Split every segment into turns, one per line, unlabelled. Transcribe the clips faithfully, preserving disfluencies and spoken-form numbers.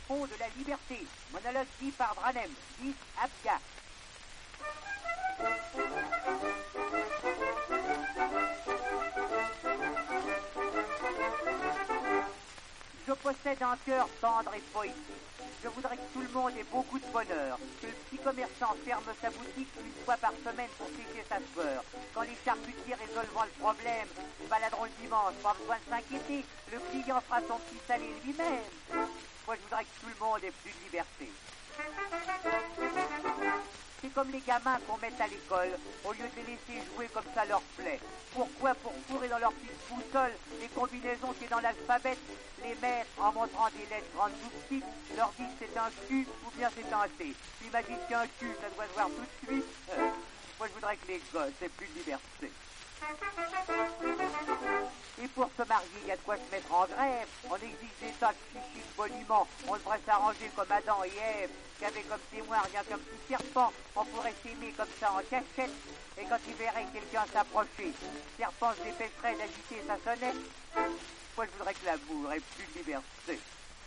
fond de la liberté. Monologue dit par Branem, dit Abga. Je possède un cœur tendre et poétique. Je voudrais que tout le monde ait beaucoup de bonheur, que le petit commerçant ferme sa boutique une fois par semaine pour sécher sa sueur. Quand les charcutiers résolvant le problème se baladeront le dimanche, pas besoin de s'inquiéter, le client fera son petit salé lui-même. Moi, je voudrais que tout le monde ait plus de liberté. C'est comme les gamins qu'on met à l'école, au lieu de les laisser jouer comme ça leur plaît. Pourquoi pour fourrer dans leur petite boussole les combinaisons qui est dans l'alphabet, les maîtres, en montrant des lettres grandes ou petites, leur disent que c'est un Q ou bien c'est un C. T'imagines qu'un Q, ça doit se voir tout de suite. Euh, moi, je voudrais que les gosses aient plus de liberté. Et pour se marier, il y a de quoi se mettre en grève. On exige des tas de chichis de boniment. On devrait s'arranger comme Adam et Ève, qui avaient comme témoin rien qu'un petit serpent. On pourrait s'aimer comme ça en cachette. Et quand ils verraient quelqu'un s'approcher, le serpent se dépêcherait d'agiter sa sonnette. Moi, je voudrais que l'amour ait plus de liberté.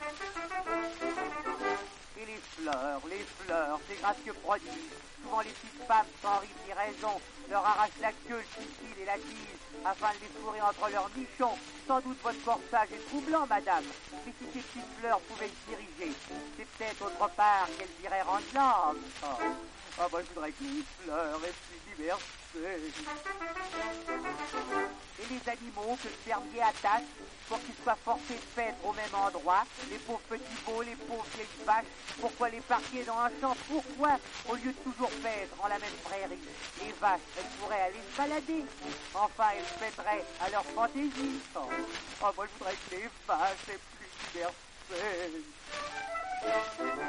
Et les fleurs, les fleurs, ces gracieux produits. Souvent les petites femmes, sans rime ni raison, leur arrachent la queue, le pistil et la tige, afin de les fourrer entre leurs nichons. Sans doute votre corsage est troublant, madame. Mais si ces petites fleurs pouvaient se diriger, c'est peut-être autre part qu'elles iraient rendre l'âme. Oh. Oh, moi, je voudrais que les fleurs aient plus de liberté. Et les animaux que le fermier attache pour qu'ils soient forcés de paître au même endroit, les pauvres petits veaux, les pauvres vieilles vaches, pourquoi les parquer dans un champ? Pourquoi, au lieu de toujours paître en la même prairie, les vaches, elles pourraient aller se balader? Enfin, elles paîtraient à leur fantaisie. Oh, oh moi, je voudrais que les vaches aient plus de liberté.